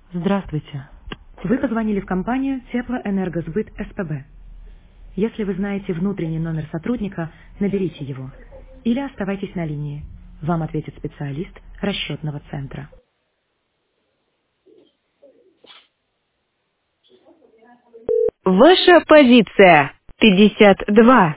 Здравствуйте. Вы позвонили в компанию Теплоэнергосбыт СПБ. Если вы знаете внутренний номер сотрудника, наберите его. Или оставайтесь на линии. Вам ответит специалист расчетного центра. Ваша позиция 52.